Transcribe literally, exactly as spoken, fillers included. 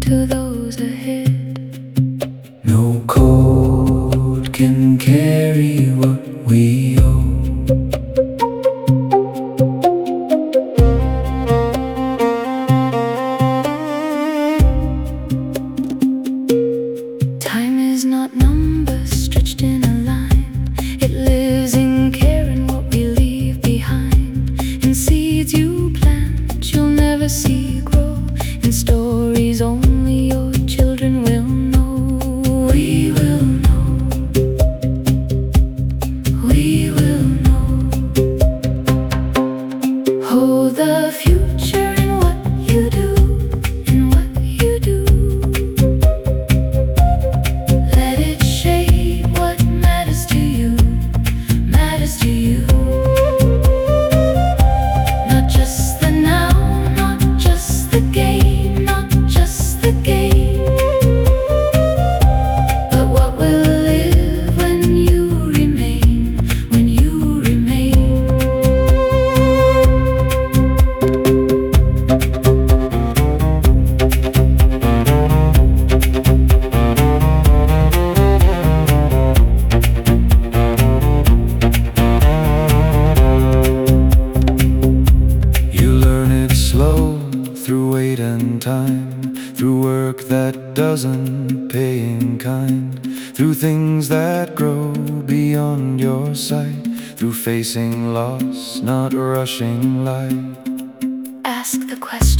to those ahead. No code can carry what we owe. Time is not numbers stretched in a line. It lives in caring what we leave behind. In seeds you plant, you'll never see grow. In stories only your children will know. We will know. We will know. Hold the future in what you do, in what you do. Let it shape what matters to you, matters to you. Not just the now, not just the game, not just the game, but what will live when you remain, when you remain. You learn it slow, through weight and time, through work that doesn't pay in kind, through things that grow beyond your sight, through facing loss, not rushing light. Ask the question.